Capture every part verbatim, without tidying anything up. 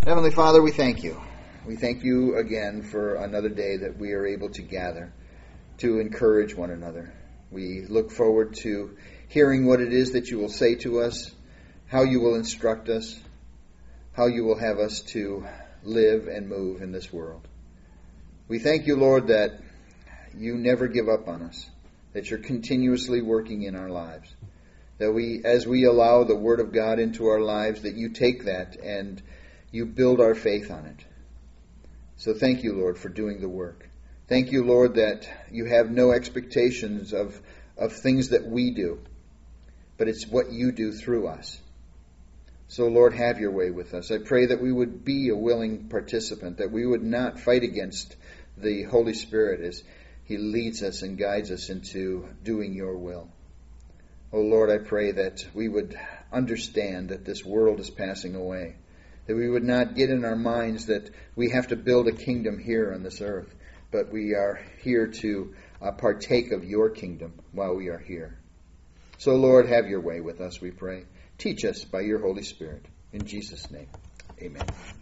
Heavenly Father, we thank you. We thank you again for another day that we are able to gather to encourage one another. We look forward to hearing what it is that you will say to us, how you will instruct us, how you will have us to live and move in this world. We thank you, Lord, that you never give up on us, that you're continuously working in our lives, that we, as we allow the Word of God into our lives, that you take that and you build our faith on it. So thank you, Lord, for doing the work. Thank you, Lord, that you have no expectations of, of things that we do, but it's what you do through us. So, Lord, have your way with us. I pray that we would be a willing participant, that we would not fight against the Holy Spirit as He leads us and guides us into doing your will. Oh, Lord, I pray that we would understand that this world is passing away, that we would not get in our minds that we have to build a kingdom here on this earth, but we are here to uh, partake of your kingdom while we are here. So, Lord, have your way with us, we pray. Teach us by your Holy Spirit. In Jesus' name, amen.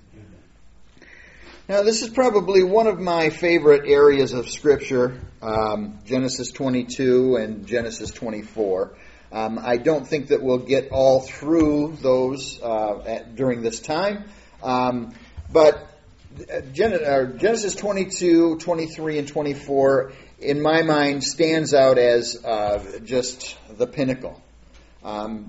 Now, this is probably one of my favorite areas of Scripture, um, Genesis twenty-two and Genesis twenty-four. Um, I don't think that we'll get all through those uh, at, during this time, um, but Gen- uh, Genesis twenty-two, twenty-three, and twenty-four, in my mind, stands out as uh, just the pinnacle. Um,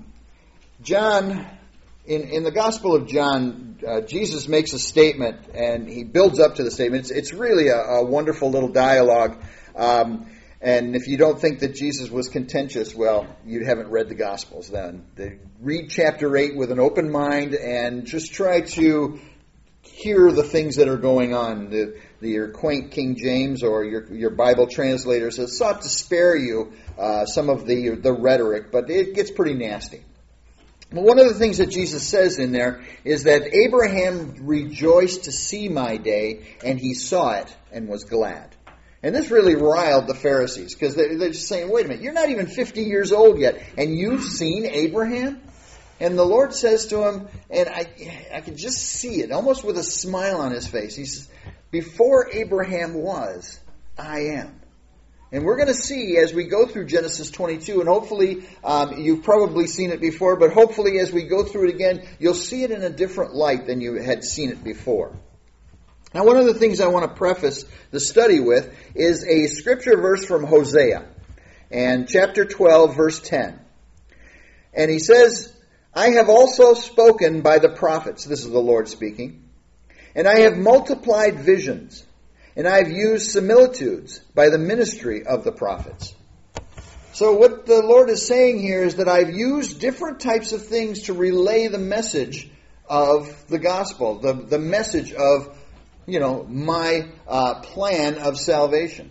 John, in, in the Gospel of John, uh, Jesus makes a statement, and he builds up to the statement. It's, it's really a, a wonderful little dialogue. Um, and if you don't think that Jesus was contentious, well, you haven't read the Gospels then. They read chapter eight with an open mind and just try to hear the things that are going on. The, the, your quaint King James or your, your Bible translators have sought to spare you uh, some of the, the rhetoric, but it gets pretty nasty. Well, one of the things that Jesus says in there is that Abraham rejoiced to see my day, and he saw it and was glad. And this really riled the Pharisees, because they're just saying, wait a minute, you're not even fifty years old yet, and you've seen Abraham? And the Lord says to him, and I I can just see it, almost with a smile on his face. He says, before Abraham was, I am. And we're going to see as we go through Genesis twenty-two, and hopefully um, you've probably seen it before, but hopefully as we go through it again, you'll see it in a different light than you had seen it before. Now, one of the things I want to preface the study with is a scripture verse from Hosea, and chapter twelve, verse ten. And he says, I have also spoken by the prophets, this is the Lord speaking, and I have multiplied visions, and I have used similitudes by the ministry of the prophets. So what the Lord is saying here is that I've used different types of things to relay the message of the gospel, the, the message of, you know, my uh, plan of salvation.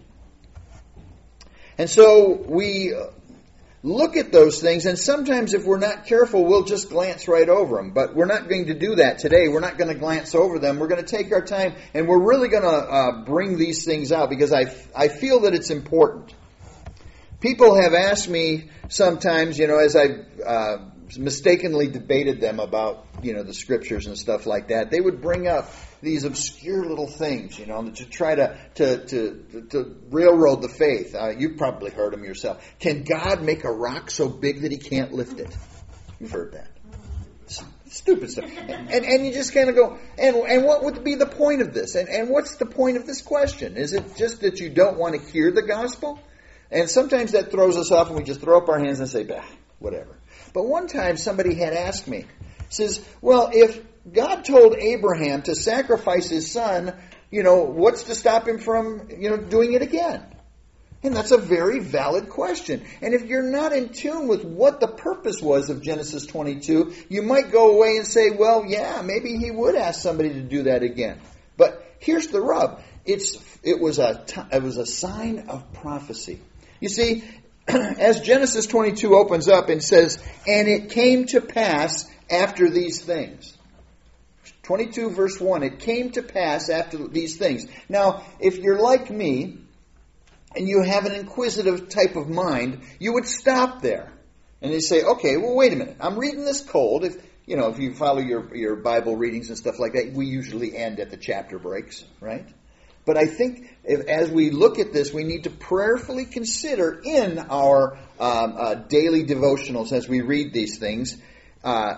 And so we look at those things, and sometimes if we're not careful, we'll just glance right over them. But we're not going to do that today. We're not going to glance over them. We're going to take our time, and we're really going to uh, bring these things out because I, I feel that it's important. People have asked me sometimes, you know, as I've uh, mistakenly debated them about, you know, the scriptures and stuff like that, they would bring up these obscure little things, you know, to try to to to, to railroad the faith. Uh, you've probably heard them yourself. Can God make a rock so big that He can't lift it? You've heard that. Stupid stuff. And and you just kind of go, and and what would be the point of this? And and what's the point of this question? Is it just that you don't want to hear the gospel? And sometimes that throws us off, and we just throw up our hands and say, bah, whatever. But one time somebody had asked me, says, well, if God told Abraham to sacrifice his son, you know, what's to stop him from, you know, doing it again? And that's a very valid question. And if you're not in tune with what the purpose was of Genesis twenty-two, you might go away and say, well, yeah, maybe he would ask somebody to do that again. But here's the rub. It's it was a it was a sign of prophecy. You see, as Genesis twenty-two opens up and says, and it came to pass after these things. twenty-two verse one, it came to pass after these things. Now, if you're like me, and you have an inquisitive type of mind, you would stop there. And you say, okay, well, wait a minute. I'm reading this cold. If you know, if you follow your, your Bible readings and stuff like that, we usually end at the chapter breaks, right? But I think if, as we look at this, we need to prayerfully consider in our um, uh, daily devotionals as we read these things, uh,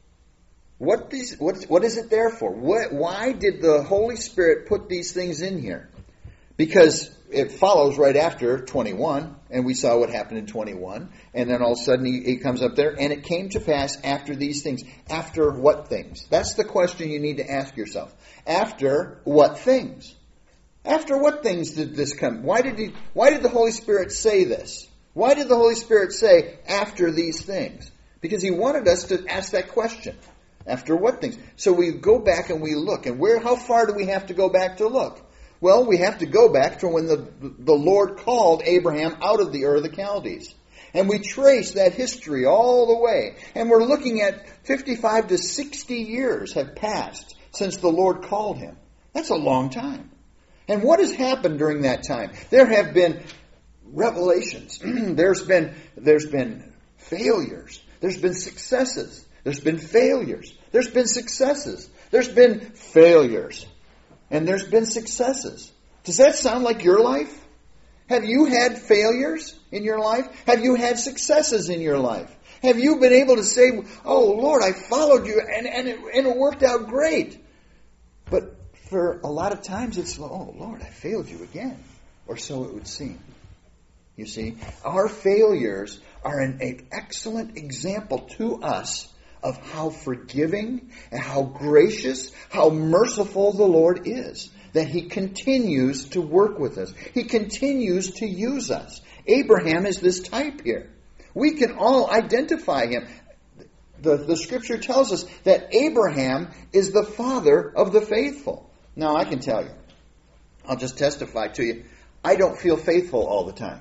what these what what is it there for? What, why did the Holy Spirit put these things in here? Because it follows right after twenty-one, and we saw what happened in twenty-one, and then all of a sudden he, he comes up there, and it came to pass after these things. After what things? That's the question you need to ask yourself. After what things? After what things did this come? Why did he? Why did the Holy Spirit say this? Why did the Holy Spirit say after these things? Because he wanted us to ask that question. After what things? So we go back and we look. And where? How far do we have to go back to look? Well, we have to go back to when the, the Lord called Abraham out of the Ur of the Chaldees. And we trace that history all the way. And we're looking at fifty-five to sixty years have passed since the Lord called him. That's a long time. And what has happened during that time? There have been revelations. there's been there's been failures. There's been successes. There's been failures. There's been successes. There's been failures. And there's been successes. Does that sound like your life? Have you had failures in your life? Have you had successes in your life? Have you been able to say, oh, Lord, I followed you and, and, it, and it worked out great? But for a lot of times it's, oh, Lord, I failed you again. Or so it would seem. You see, our failures are an, an excellent example to us of how forgiving and how gracious, how merciful the Lord is. That He continues to work with us. He continues to use us. Abraham is this type here. We can all identify him. The, the Scripture tells us that Abraham is the father of the faithful. Now, I can tell you, I'll just testify to you, I don't feel faithful all the time.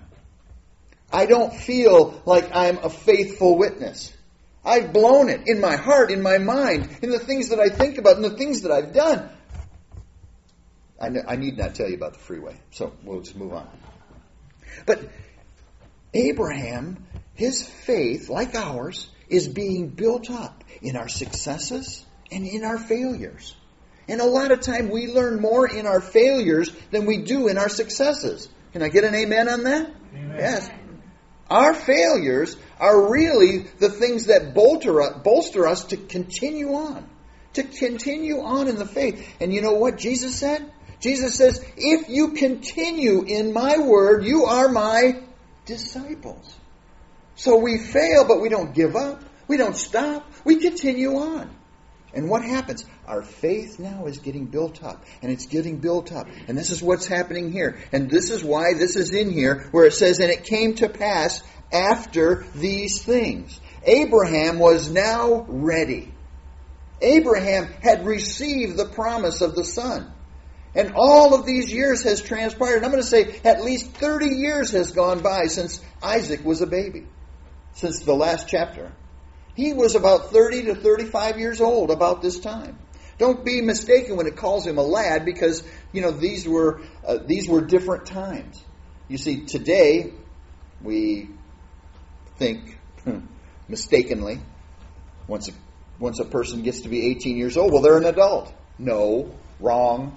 I don't feel like I'm a faithful witness. I've blown it in my heart, in my mind, in the things that I think about, in the things that I've done. I, know, I need not tell you about the freeway, so we'll just move on. But Abraham, his faith, like ours, is being built up in our successes and in our failures. And a lot of time we learn more in our failures than we do in our successes. Can I get an amen on that? Amen. Yes. Our failures are really the things that bolster us to continue on. To continue on in the faith. And you know what Jesus said? Jesus says, if you continue in my word, you are my disciples. So we fail, but we don't give up. We don't stop. We continue on. And what happens? Our faith now is getting built up. And it's getting built up. And this is what's happening here. And this is why this is in here where it says, and it came to pass after these things. Abraham was now ready. Abraham had received the promise of the son. And all of these years has transpired. And I'm going to say at least thirty years has gone by since Isaac was a baby. Since the last chapter. He was about thirty to thirty-five years old about this time. Don't be mistaken when it calls him a lad, because, you know, these were uh, these were different times. You see, today we think mistakenly once a, once a person gets to be eighteen years old, well, they're an adult. No, wrong,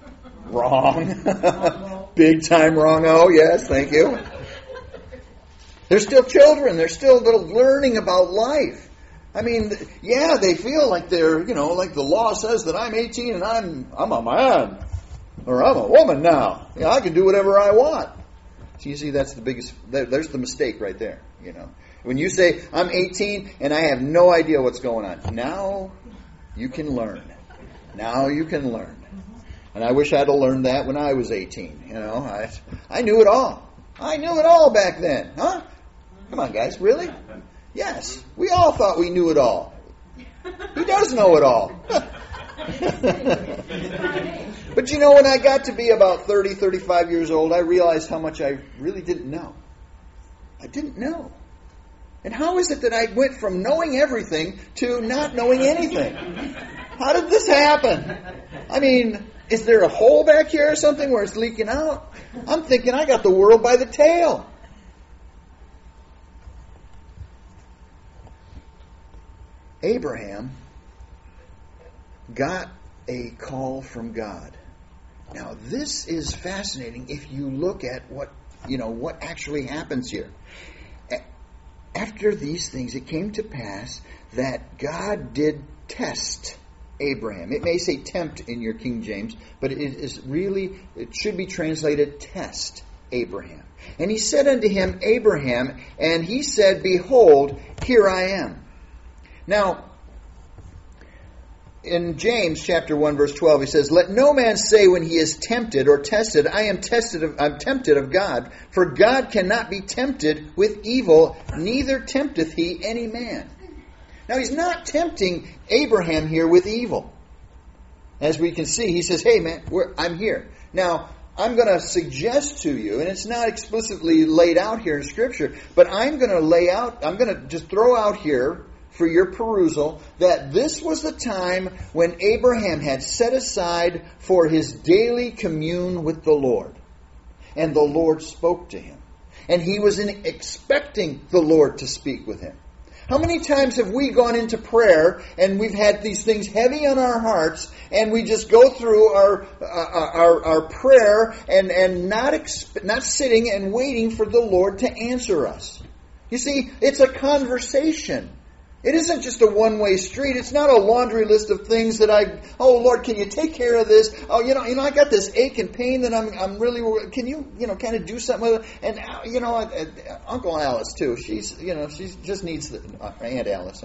wrong, big time wrong. Oh, yes, thank you. They're still children. They're still learning about life. I mean, yeah, they feel like they're, you know, like the law says that I'm eighteen and I'm I'm a man. Or I'm a woman now. You know, I can do whatever I want. So you see, that's the biggest, there's the mistake right there, you know. When you say, I'm eighteen and I have no idea what's going on. Now you can learn. Now you can learn. And I wish I'd have learned that when I was eighteen, you know. I, I knew it all. I knew it all back then, huh? Come on, guys, really? Yes, we all thought we knew it all. Who does know it all? But you know, when I got to be about thirty, thirty-five years old, I realized how much I really didn't know. I didn't know. And how is it that I went from knowing everything to not knowing anything? How did this happen? I mean, is there a hole back here or something where it's leaking out? I'm thinking I got the world by the tail. Abraham got a call from God. Now, this is fascinating if you look at what, you know, what actually happens here. After these things, it came to pass that God did test Abraham. It may say tempt in your King James, but it is really, it should be translated test Abraham. And he said unto him, Abraham, and he said, Behold, here I am. Now, in James chapter one, verse twelve, he says, Let no man say when he is tempted or tested, I am tested of, I'm tempted of God, for God cannot be tempted with evil, neither tempteth he any man. Now, he's not tempting Abraham here with evil. As we can see, he says, hey man, we're, I'm here. Now, I'm going to suggest to you, and it's not explicitly laid out here in Scripture, but I'm going to lay out, I'm going to just throw out here for your perusal, that this was the time when Abraham had set aside for his daily commune with the Lord. And the Lord spoke to him. And he was in expecting the Lord to speak with him. How many times have we gone into prayer and we've had these things heavy on our hearts and we just go through our our, our prayer and, and not, exp- not sitting and waiting for the Lord to answer us? You see, it's a conversation. It isn't just a one-way street. It's not a laundry list of things that I, oh Lord, can you take care of this? Oh, you know, you know, I got this ache and pain that I'm, I'm really, can you, you know, kind of do something with it? And you know, uh, uh, Uncle Alice too. She's, you know, she just needs the uh, Aunt Alice.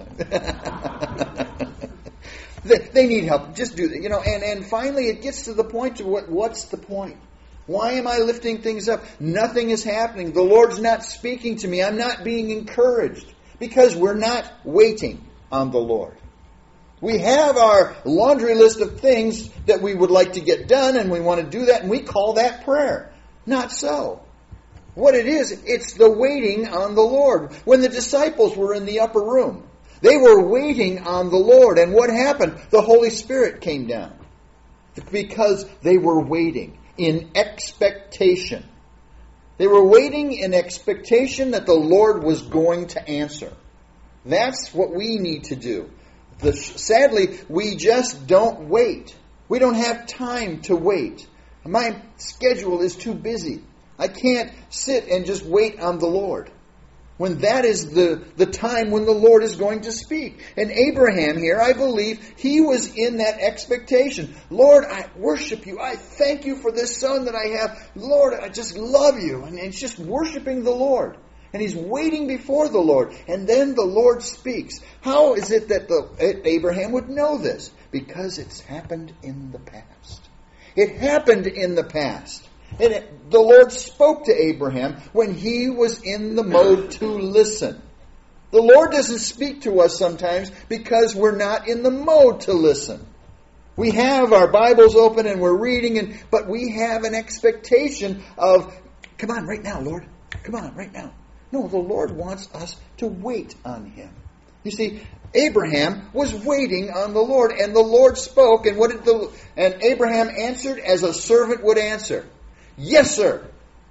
they, they need help. Just do that, you know. And and finally, it gets to the point to what? What's the point? Why am I lifting things up? Nothing is happening. The Lord's not speaking to me. I'm not being encouraged. Because we're not waiting on the Lord. We have our laundry list of things that we would like to get done, and we want to do that, and we call that prayer. Not so. What it is, it's the waiting on the Lord. When the disciples were in the upper room, they were waiting on the Lord. And what happened? The Holy Spirit came down. Because they were waiting in expectation. They were waiting in expectation that the Lord was going to answer. That's what we need to do. The, sadly, we just don't wait. We don't have time to wait. My schedule is too busy. I can't sit and just wait on the Lord. When that is the, the time when the Lord is going to speak. And Abraham here, I believe, he was in that expectation. Lord, I worship you. I thank you for this son that I have. Lord, I just love you. And it's just worshiping the Lord. And he's waiting before the Lord. And then the Lord speaks. How is it that the, Abraham would know this? Because it's happened in the past. It happened in the past. And it, the Lord spoke to Abraham when he was in the mode to listen. The Lord doesn't speak to us sometimes because we're not in the mode to listen. We have our Bibles open and we're reading, and but we have an expectation of, come on right now, Lord. Come on right now. No, the Lord wants us to wait on Him. You see, Abraham was waiting on the Lord, and the Lord spoke, and what did the and Abraham answered as a servant would answer. Yes, sir.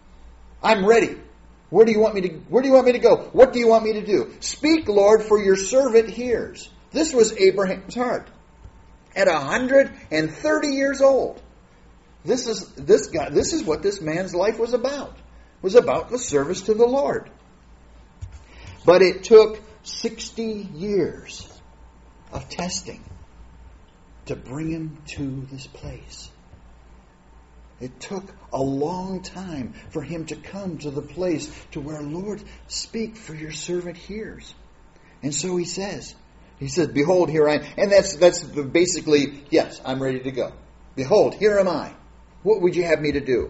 I'm ready. Where do you want me to where do you want me to go? What do you want me to do? Speak, Lord, for your servant hears. This was Abraham's heart. At one hundred thirty years old. This is this guy this is what this man's life was about. It was about the service to the Lord. But it took sixty years of testing to bring him to this place. It took a long time for him to come to the place to where, Lord, speak, for your servant hears. And so he says, he says, behold, here I am. And that's that's basically, yes, I'm ready to go. Behold, here am I. What would you have me to do?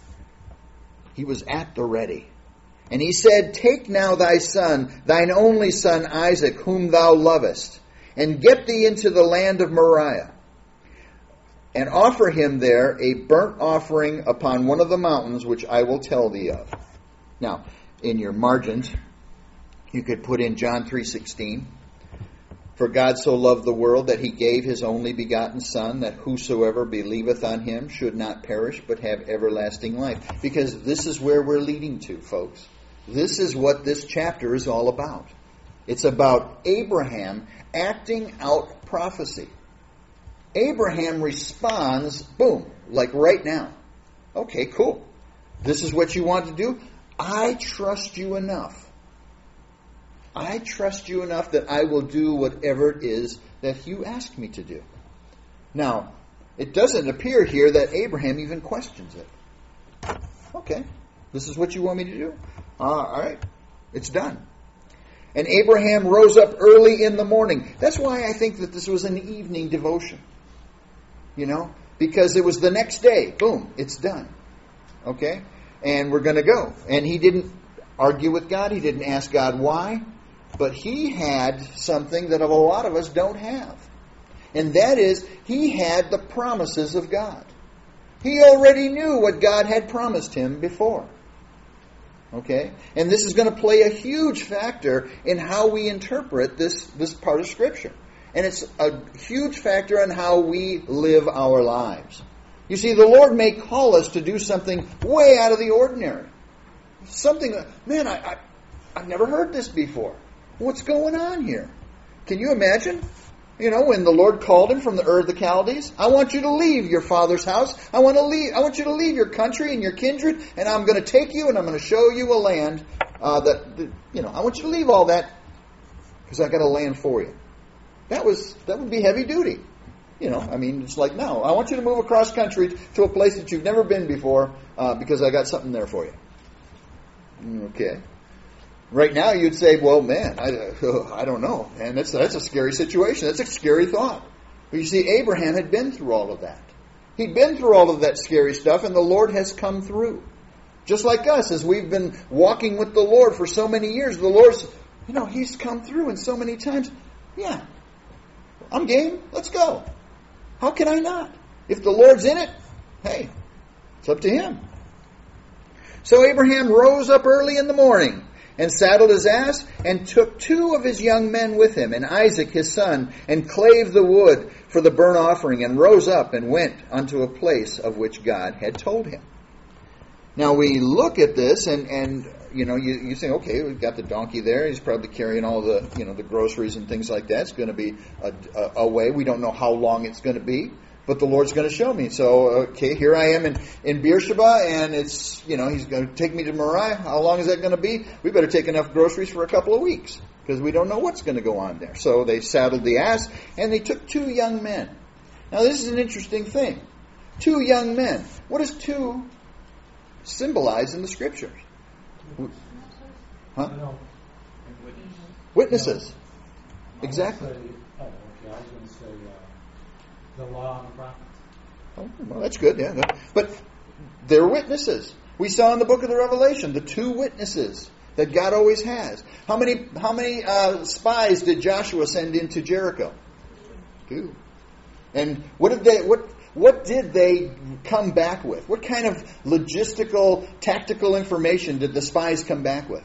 He was at the ready. And he said, take now thy son, thine only son Isaac, whom thou lovest, and get thee into the land of Moriah. And offer him there a burnt offering upon one of the mountains which I will tell thee of. Now, in your margins, you could put in John three sixteen. For God so loved the world that he gave his only begotten Son, that whosoever believeth on him should not perish, but have everlasting life. Because this is where we're leading to, folks. This is what this chapter is all about. It's about Abraham acting out prophecy. Abraham responds, boom, like right now. Okay, cool. This is what you want to do? I trust you enough. I trust you enough that I will do whatever it is that you ask me to do. Now, it doesn't appear here that Abraham even questions it. Okay, this is what you want me to do? Uh, all right, it's done. And Abraham rose up early in the morning. That's why I think that this was an evening devotion. You know, because it was the next day. Boom, it's done. Okay? And we're going to go. And he didn't argue with God. He didn't ask God why. But he had something that a lot of us don't have. And that is, he had the promises of God. He already knew what God had promised him before. Okay? And this is going to play a huge factor in how we interpret this, this part of Scripture. And it's a huge factor in how we live our lives. You see, the Lord may call us to do something way out of the ordinary. Something that, man, I, I, I've never heard this before. What's going on here? Can you imagine? You know, when the Lord called him from the Ur of the Chaldees, I want you to leave your father's house. I want to leave. I want you to leave your country and your kindred, and I'm going to take you and I'm going to show you a land uh, that, that, you know, I want you to leave all that because I got a land for you. That was that would be heavy duty. You know, I mean, it's like, no, I want you to move across country to a place that you've never been before uh, because I got something there for you. Okay. Right now you'd say, well, man, I, I don't know. And that's, that's a scary situation. That's a scary thought. But you see, Abraham had been through all of that. He'd been through all of that scary stuff, and the Lord has come through. Just like us, as we've been walking with the Lord for so many years, the Lord's, you know, He's come through in so many times. Yeah, I'm game. Let's go. How can I not? If the Lord's in it, hey, it's up to Him. So Abraham rose up early in the morning and saddled his ass, and took two of his young men with him, and Isaac his son, and clave the wood for the burnt offering, and rose up and went unto a place of which God had told him. Now we look at this, and, and you know, you, you say, okay, we've got the donkey there. He's probably carrying all the, you know, the groceries and things like that. It's going to be a, a, a way. We don't know how long it's going to be. But the Lord's going to show me. So, okay, here I am in, in Beersheba, and it's, you know, He's going to take me to Moriah. How long is that going to be? We better take enough groceries for a couple of weeks, because we don't know what's going to go on there. So they saddled the ass, and they took two young men. Now, this is an interesting thing. Two young men. What does two symbolize in the Scriptures? Huh? Witnesses. Exactly. Oh, okay. I was going to say uh, the law and the prophets. Oh, well, that's good, yeah. But they're witnesses. We saw in the book of the Revelation the two witnesses that God always has. How many how many uh, spies did Joshua send into Jericho? Two. And what did they what what did they come back with? What kind of logistical, tactical information did the spies come back with?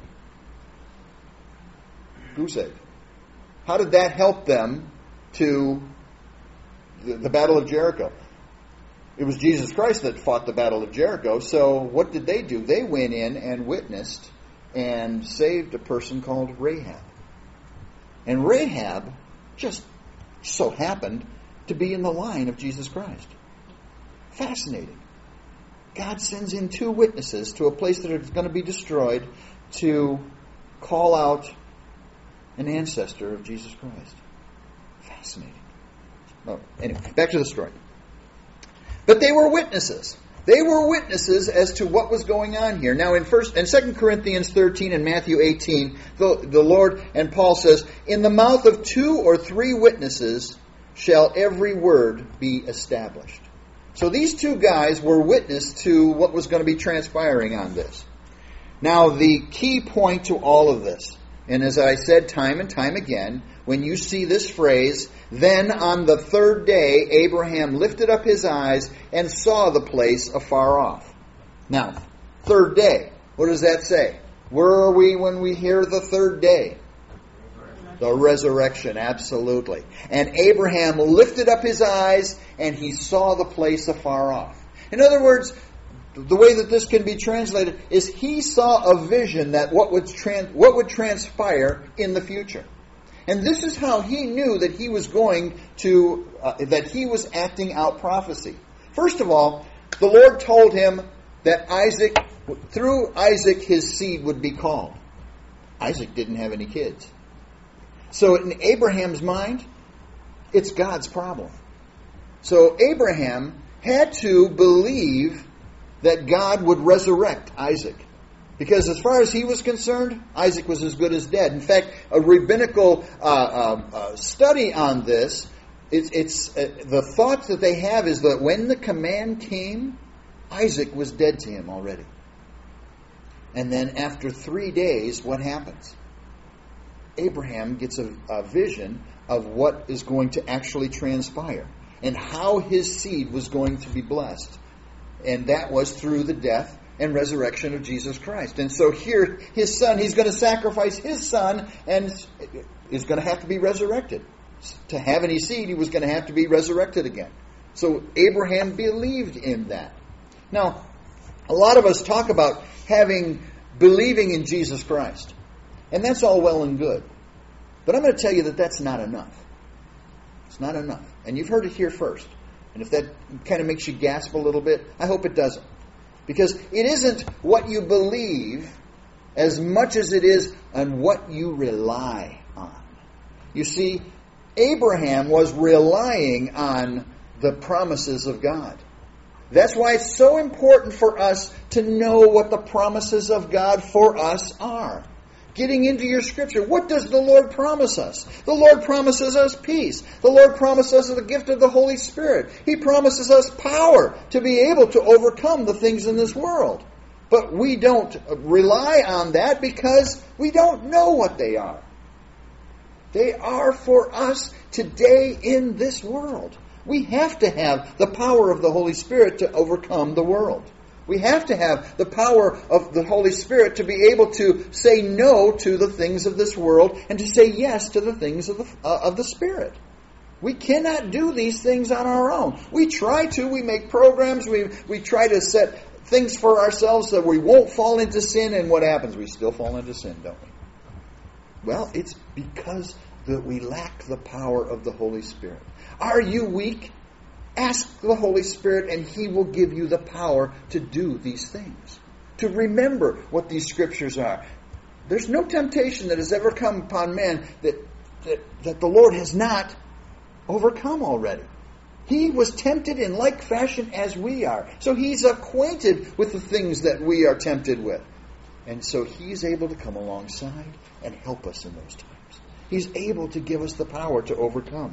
Goose egg. How did that help them to the, the Battle of Jericho? It was Jesus Christ that fought the Battle of Jericho. So what did they do? They went in and witnessed and saved a person called Rahab. And Rahab just so happened to be in the line of Jesus Christ. Fascinating. God sends in two witnesses to a place that is going to be destroyed to call out an ancestor of Jesus Christ. Fascinating. Oh, anyway, back to the story. But they were witnesses. They were witnesses as to what was going on here. Now in first and Second Corinthians thirteen and Matthew eighteen, the, the Lord and Paul says, "In the mouth of two or three witnesses shall every word be established." So these two guys were witness to what was going to be transpiring on this. Now the key point to all of this, and as I said time and time again, when you see this phrase, "Then on the third day Abraham lifted up his eyes and saw the place afar off." Now, third day. What does that say? Where are we when we hear the third day? The resurrection, absolutely. And Abraham lifted up his eyes and he saw the place afar off. In other words, the way that this can be translated is he saw a vision that what would trans, what would transpire in the future. And this is how he knew that he was going to, uh, that he was acting out prophecy. First of all, the Lord told him that Isaac, through Isaac, his seed would be called. Isaac didn't have any kids. So in Abraham's mind, it's God's problem. So Abraham had to believe that God would resurrect Isaac. Because as far as he was concerned, Isaac was as good as dead. In fact, a rabbinical uh, uh, uh, study on this, it's, it's uh, the thought that they have is that when the command came, Isaac was dead to him already. And then after three days, what happens? Abraham gets a, a vision of what is going to actually transpire and how his seed was going to be blessed. And that was through the death and resurrection of Jesus Christ. And so here, his son, he's going to sacrifice his son and is going to have to be resurrected. To have any seed, he was going to have to be resurrected again. So Abraham believed in that. Now, a lot of us talk about having, believing in Jesus Christ. And that's all well and good. But I'm going to tell you that that's not enough. It's not enough. And you've heard it here first. And if that kind of makes you gasp a little bit, I hope it doesn't. Because it isn't what you believe as much as it is on what you rely on. You see, Abraham was relying on the promises of God. That's why it's so important for us to know what the promises of God for us are. Getting into your scripture, what does the Lord promise us? The Lord promises us peace. The Lord promises us the gift of the Holy Spirit. He promises us power to be able to overcome the things in this world. But we don't rely on that because we don't know what they are. They are for us today in this world. We have to have the power of the Holy Spirit to overcome the world. We have to have the power of the Holy Spirit to be able to say no to the things of this world and to say yes to the things of the, uh, of the Spirit. We cannot do these things on our own. We try to. We make programs. We, we try to set things for ourselves so we won't fall into sin. And what happens? We still fall into sin, don't we? Well, it's because that we lack the power of the Holy Spirit. Are you weak? Ask the Holy Spirit and He will give you the power to do these things. To remember what these scriptures are. There's no temptation that has ever come upon man that, that, that the Lord has not overcome already. He was tempted in like fashion as we are. So He's acquainted with the things that we are tempted with. And so He's able to come alongside and help us in those times. He's able to give us the power to overcome.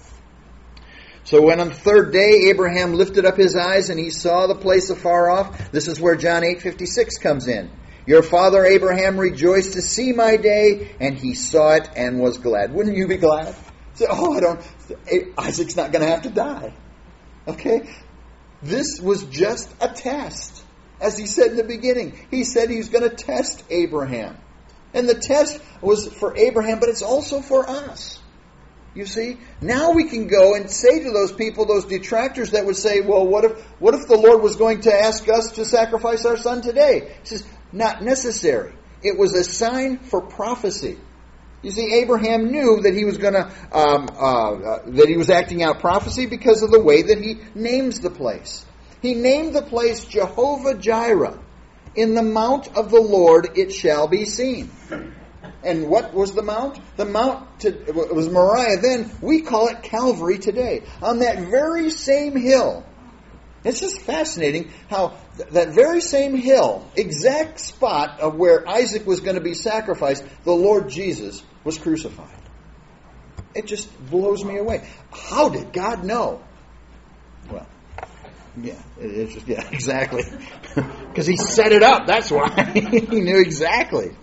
So when on the third day Abraham lifted up his eyes and he saw the place afar off, this is where John eight fifty-six comes in. Your father Abraham rejoiced to see my day, and he saw it and was glad. Wouldn't you be glad? Say, oh, I don't. Isaac's not going to have to die. Okay, this was just a test, as he said in the beginning. He said he was going to test Abraham, and the test was for Abraham, but it's also for us. You see, now we can go and say to those people, those detractors that would say, well, what if what if the Lord was going to ask us to sacrifice our son today? He says, not necessary. It was a sign for prophecy. You see, Abraham knew that he was going to um, uh, uh, that he was acting out prophecy because of the way that he names the place. He named the place Jehovah Jireh. In the mount of the Lord it shall be seen. And what was the mount? The mount to, it was Moriah then. We call it Calvary today. On that very same hill. It's just fascinating how th- that very same hill, exact spot of where Isaac was going to be sacrificed, the Lord Jesus was crucified. It just blows me away. How did God know? Well, yeah, it, it's just, yeah, exactly. Because He set it up. That's why. He knew exactly.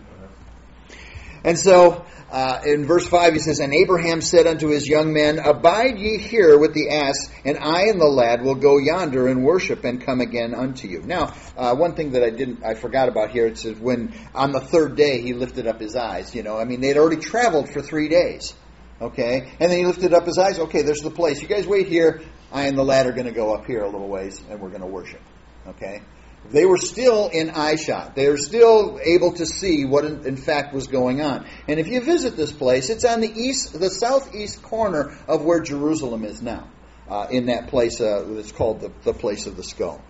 And so, uh, in verse five, he says, and Abraham said unto his young men, abide ye here with the ass, and I and the lad will go yonder and worship and come again unto you. Now, uh, one thing that I didn't, I forgot about here, it says when on the third day he lifted up his eyes. You know, I mean, they'd already traveled for three days. Okay? And then he lifted up his eyes. Okay, there's the place. You guys wait here. I and the lad are going to go up here a little ways, and we're going to worship. Okay? They were still in eyeshot. They were still able to see what in, in fact was going on. And if you visit this place, it's on the east, the southeast corner of where Jerusalem is now. Uh, in that place uh, that's called the, the place of the skull.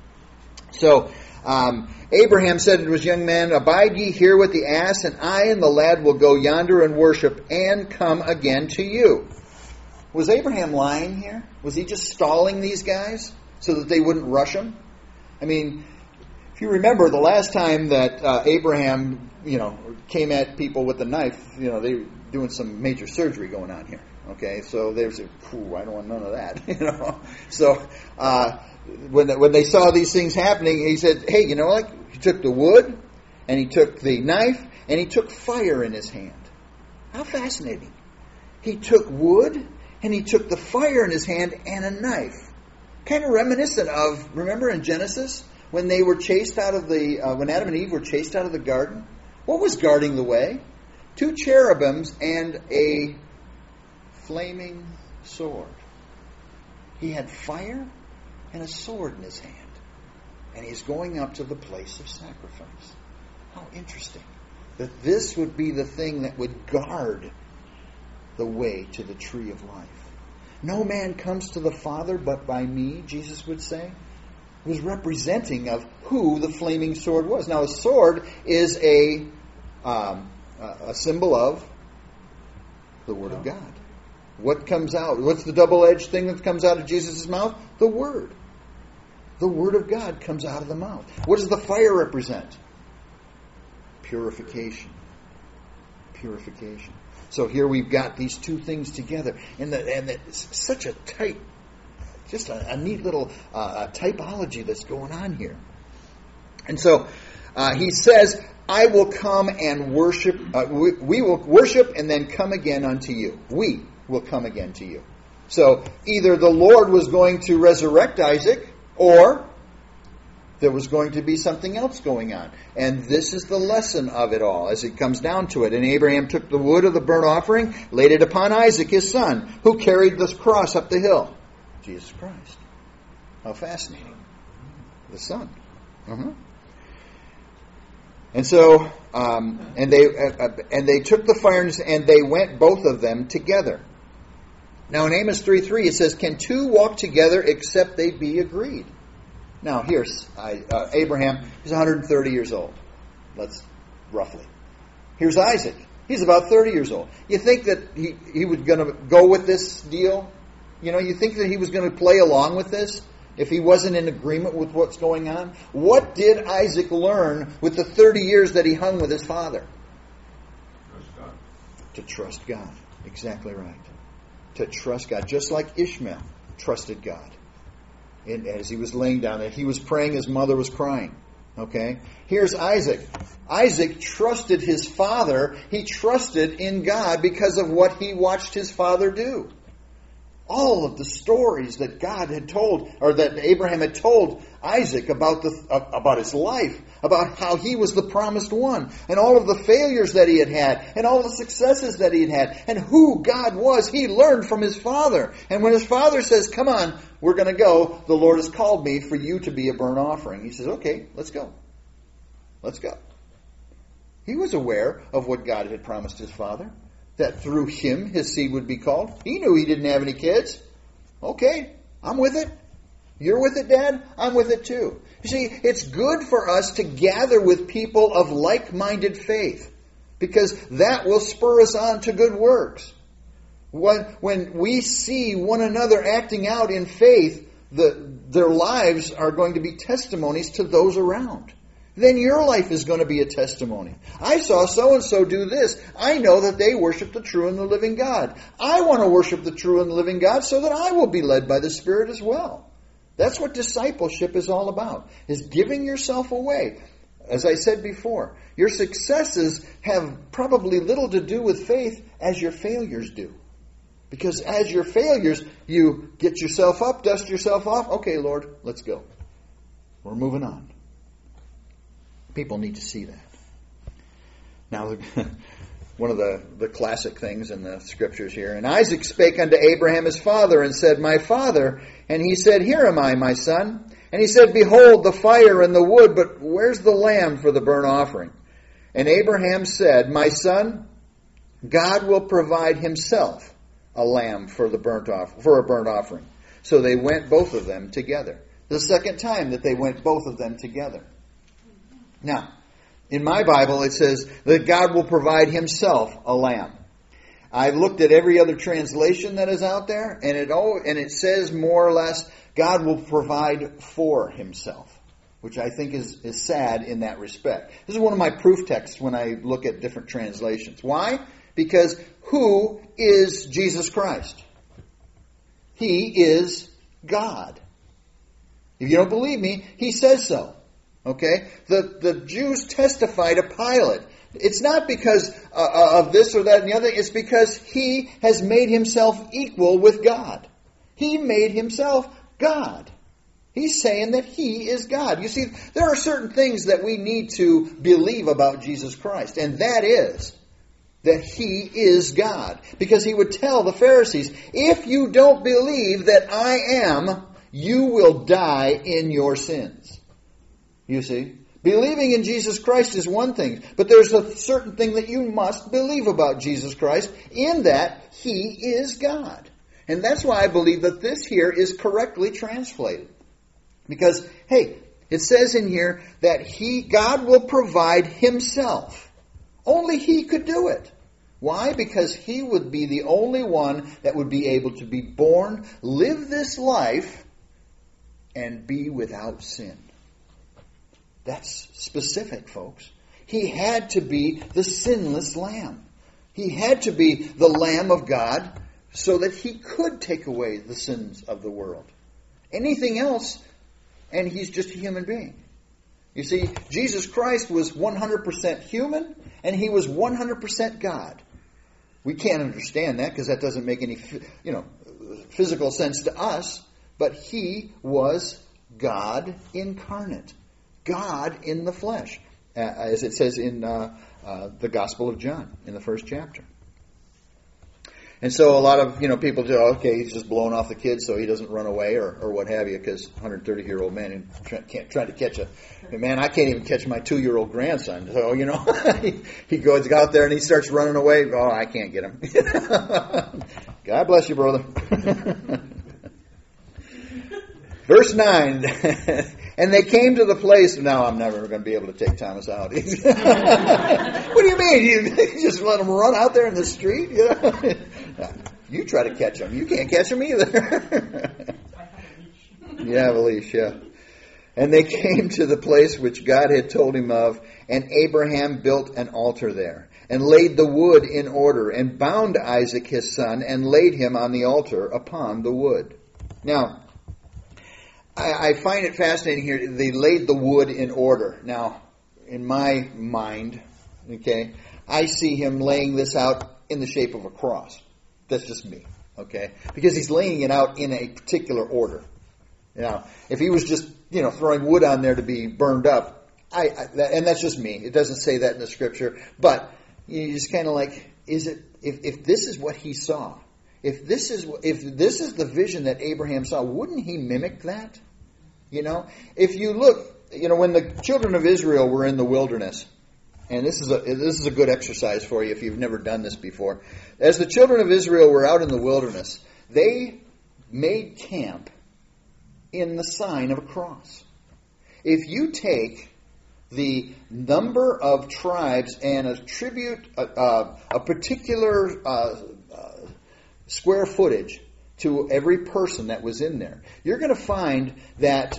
So, um, Abraham said to his young man, "Abide ye here with the ass, and I and the lad will go yonder and worship, and come again to you." Was Abraham lying here? Was he just stalling these guys so that they wouldn't rush him? I mean, if you remember the last time that uh, Abraham, you know, came at people with a knife, you know, they were doing some major surgery going on here. Okay, so there's a, ooh, I don't want none of that, you know. So uh, when the, when they saw these things happening, he said, "Hey, you know, like he took the wood, and he took the knife, and he took fire in his hand." How fascinating! He took wood, and he took the fire in his hand and a knife. Kind of reminiscent of, remember in Genesis when they were chased out of the uh, when Adam and Eve were chased out of the garden? What was guarding the way? Two cherubims and a flaming sword. He had fire and a sword in his hand. And he's going up to the place of sacrifice. How interesting. That this would be the thing that would guard the way to the tree of life. No man comes to the Father but by me, Jesus would say. It was representing of who the flaming sword was. Now a sword is a, um, a symbol of the Word of God. What comes out? What's the double-edged thing that comes out of Jesus' mouth? The Word. The Word of God comes out of the mouth. What does the fire represent? Purification. Purification. So here we've got these two things together. And, the, and the, it's such a tight, just a, a neat little uh, typology that's going on here. And so uh, he says, "I will come and worship, uh, we, we will worship and then come again unto you." We will come again to you. So either the Lord was going to resurrect Isaac, or there was going to be something else going on. And this is the lesson of it all as it comes down to it. "And Abraham took the wood of the burnt offering, laid it upon Isaac his son, who carried the cross up the hill." Jesus Christ. How fascinating. The Son. Uh-huh. And so, um, and they uh, and they took the fire and they went both of them together. Now in Amos three three it says, "Can two walk together except they be agreed?" Now here's I, uh, Abraham. He's one hundred thirty years old. Let's roughly. Here's Isaac. He's about thirty years old. You think that he he was going to go with this deal? You know, you think that he was going to play along with this if he wasn't in agreement with what's going on? What did Isaac learn with the thirty years that he hung with his father? Trust God. To trust God. Exactly right. To trust God. Just like Ishmael trusted God. And as he was laying down there, he was praying, his mother was crying. Okay? Here's Isaac. Isaac trusted his father. He trusted in God because of what he watched his father do. All of the stories that God had told, or that Abraham had told Isaac about the about his life, about how he was the promised one, and all of the failures that he had had, and all the successes that he had had, and who God was, he learned from his father. And when his father says, "Come on, we're going to go, the Lord has called me for you to be a burnt offering," he says, "Okay, let's go. Let's go." He was aware of what God had promised his father, that through him his seed would be called. He knew he didn't have any kids. Okay, I'm with it. You're with it, Dad? I'm with it too. You see, it's good for us to gather with people of like-minded faith, because that will spur us on to good works. When, when we see one another acting out in faith, the, their lives are going to be testimonies to those around. Then your life is going to be a testimony. I saw so-and-so do this. I know that they worship the true and the living God. I want to worship the true and the living God so that I will be led by the Spirit as well. That's what discipleship is all about, is giving yourself away. As I said before, your successes have probably little to do with faith as your failures do. Because as your failures, you get yourself up, dust yourself off. Okay, Lord, let's go. We're moving on. People need to see that. Now, one of the, the classic things in the scriptures here. "And Isaac spake unto Abraham his father, and said, My father. And he said, Here am I, my son. And he said, behold, the fire and the wood, but where's the lamb for the burnt offering? And Abraham said, my son, God will provide himself a lamb for the burnt off, for a burnt offering. So they went both of them together. The second time that they went both of them together. Now, in my Bible it says that God will provide himself a lamb. I've looked at every other translation that is out there, and it all, and it says more or less, God will provide for himself, which I think is, is sad in that respect. This is one of my proof texts when I look at different translations. Why? Because who is Jesus Christ? He is God. If you don't believe me, he says so. Okay? The, the Jews testify to Pilate. It's not because uh, of this or that and the other. It's because he has made himself equal with God. He made himself God. He's saying that he is God. You see, there are certain things that we need to believe about Jesus Christ. And that is that he is God. Because he would tell the Pharisees, if you don't believe that I am, you will die in your sins. You see? Believing in Jesus Christ is one thing, but there's a certain thing that you must believe about Jesus Christ, in that he is God. And that's why I believe that this here is correctly translated. Because, hey, it says in here that he, God will provide himself. Only he could do it. Why? Because he would be the only one that would be able to be born, live this life, and be without sin. That's specific, folks. He had to be the sinless lamb. He had to be the Lamb of God so that he could take away the sins of the world. Anything else, and he's just a human being. You see, Jesus Christ was one hundred percent human, and he was one hundred percent God. We can't understand that because that doesn't make any, you know, physical sense to us. But he was God incarnate. God in the flesh. Uh, as it says in uh, uh, the Gospel of John, in the first chapter. And so a lot of, you know, people do, okay, he's just blowing off the kids so he doesn't run away or, or what have you, because one hundred thirty-year-old man can't try to catch a, man, I can't even catch my two-year-old grandson. So, you know, he, he goes out there and he starts running away. Oh, I can't get him. God bless you, brother. Verse nine, and they came to the place, now I'm never going to be able to take Thomas out. What do you mean? You just let him run out there in the street? You know? You try to catch him. You can't catch him either. You have a leash, yeah. And they came to the place which God had told him of, and Abraham built an altar there, and laid the wood in order, and bound Isaac his son, and laid him on the altar upon the wood. Now, I, I find it fascinating here, they laid the wood in order. Now, in my mind, okay, I see him laying this out in the shape of a cross. That's just me, okay? Because he's laying it out in a particular order. Now, if he was just, you know, throwing wood on there to be burned up, I, I that, and that's just me. It doesn't say that in the scripture. But you just kind of like, is it, if, if this is what he saw, if this is if this is the vision that Abraham saw, wouldn't he mimic that? You know, if you look, you know, when the children of Israel were in the wilderness, and this is a this is a good exercise for you if you've never done this before. As the children of Israel were out in the wilderness, they made camp in the sign of a cross. If you take the number of tribes and attribute a, a, a particular uh, uh, square footage to every person that was in there, you're going to find that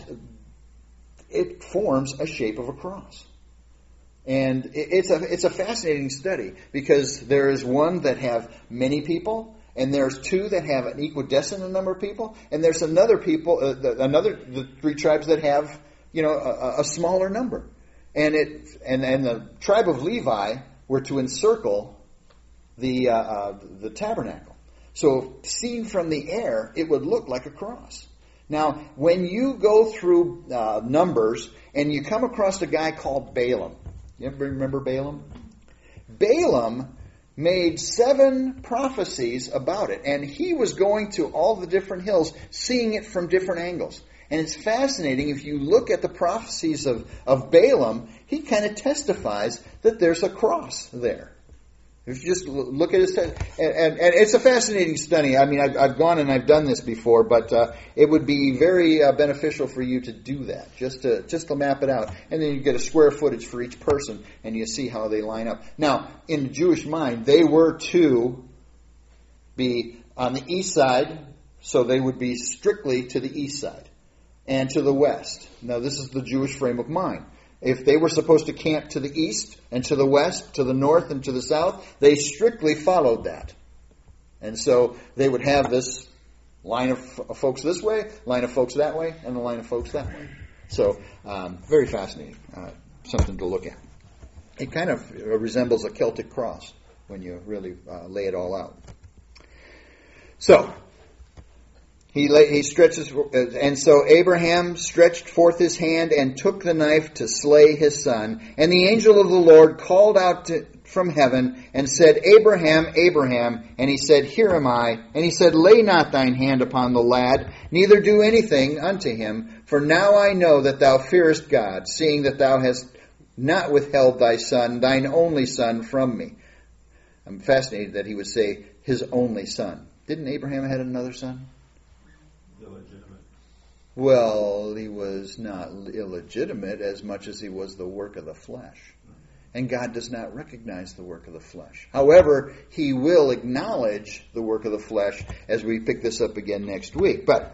it forms a shape of a cross. And it's a it's a fascinating study because there is one that have many people, and there's two that have an equidistant number of people, and there's another people uh, the, another the three tribes that have, you know, a, a smaller number. And it and and the tribe of Levi were to encircle the uh, uh, the tabernacle. So seen from the air, it would look like a cross. Now, when you go through uh, Numbers and you come across a guy called Balaam. You ever remember Balaam? Balaam made seven prophecies about it, and he was going to all the different hills, seeing it from different angles. And it's fascinating, if you look at the prophecies of, of Balaam, he kind of testifies that there's a cross there. If you just look at his, te- and, and, and it's a fascinating study. I mean, I've, I've gone and I've done this before, but uh, it would be very uh, beneficial for you to do that, just to just to map it out, and then you get a square footage for each person, and you see how they line up. Now, in the Jewish mind, they were to be on the east side, so they would be strictly to the east side, and to the west. Now, this is the Jewish frame of mind. If they were supposed to camp to the east and to the west, to the north and to the south, they strictly followed that. And so they would have this line of folks this way, line of folks that way, and the line of folks that way. So, um, very fascinating. Uh, something to look at. It kind of resembles a Celtic cross when you really uh, lay it all out. So, He, lay, he stretches, and so Abraham stretched forth his hand and took the knife to slay his son. And the angel of the Lord called out to, from heaven and said, Abraham, Abraham. And he said, Here am I. And he said, Lay not thine hand upon the lad, neither do anything unto him. For now I know that thou fearest God, seeing that thou hast not withheld thy son, thine only son, from me. I'm fascinated that he would say, his only son. Didn't Abraham have another son? Illegitimate. Well, he was not illegitimate as much as he was the work of the flesh. And God does not recognize the work of the flesh. However, he will acknowledge the work of the flesh as we pick this up again next week. But,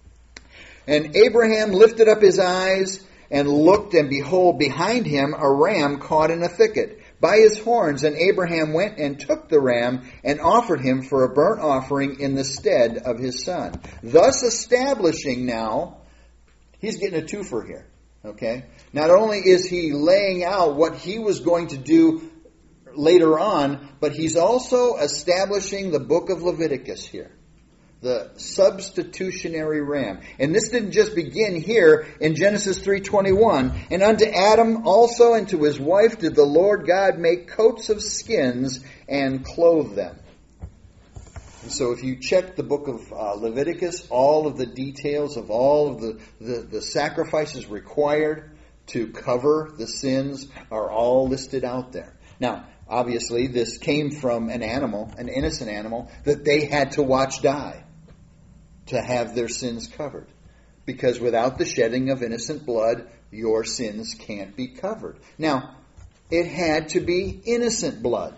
and Abraham lifted up his eyes and looked, and behold, behind him a ram caught in a thicket by his horns. And Abraham went and took the ram and offered him for a burnt offering in the stead of his son. Thus establishing now, he's getting a twofer here. Okay? Not only is he laying out what he was going to do later on, but he's also establishing the book of Leviticus here. The substitutionary ram. And this didn't just begin here in Genesis three twenty-one. And unto Adam also and to his wife did the Lord God make coats of skins and clothe them. And so if you check the book of uh, Leviticus, all of the details of all of the, the, the sacrifices required to cover the sins are all listed out there. Now, obviously, this came from an animal, an innocent animal, that they had to watch die to have their sins covered. Because without the shedding of innocent blood, your sins can't be covered. Now, it had to be innocent blood.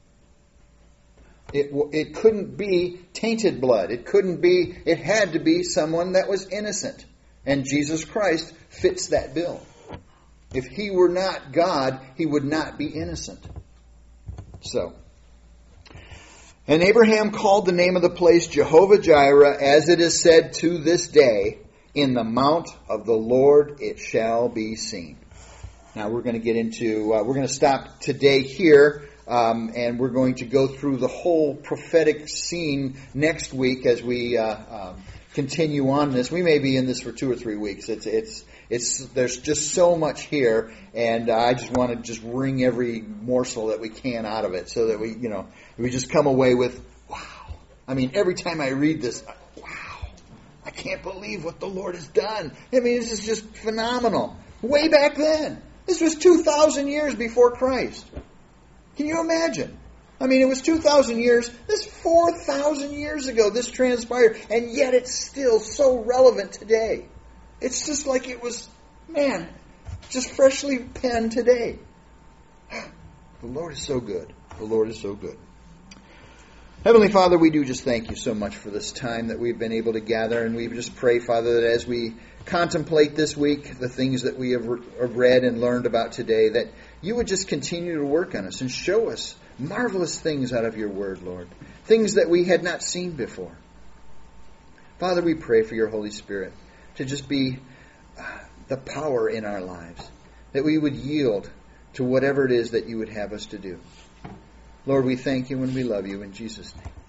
It, it couldn't be tainted blood. It couldn't be, it had to be someone that was innocent. And Jesus Christ fits that bill. If he were not God, he would not be innocent. So, and Abraham called the name of the place Jehovah-Jireh, as it is said to this day, in the mount of the Lord it shall be seen. Now we're going to get into, uh, we're going to stop today here, um, and we're going to go through the whole prophetic scene next week as we uh, um, continue on this. We may be in this for two or three weeks. It's, it's, it's, there's just so much here, and I just want to just wring every morsel that we can out of it, so that we, you know, we just come away with, wow. I mean, every time I read this, wow, I can't believe what the Lord has done. I mean, this is just phenomenal. Way back then. This was two thousand years before Christ. Can you imagine? I mean, it was two thousand years. This four thousand years ago, this transpired, and yet it's still so relevant today. It's just like it was, man, just freshly penned today. The Lord is so good. The Lord is so good. Heavenly Father, we do just thank you so much for this time that we've been able to gather, and we just pray, Father, that as we contemplate this week the things that we have read and learned about today, that you would just continue to work on us and show us marvelous things out of your word, Lord. Things that we had not seen before. Father, we pray for your Holy Spirit to just be uh, the power in our lives, that we would yield to whatever it is that you would have us to do. Lord, we thank you and we love you in Jesus' name.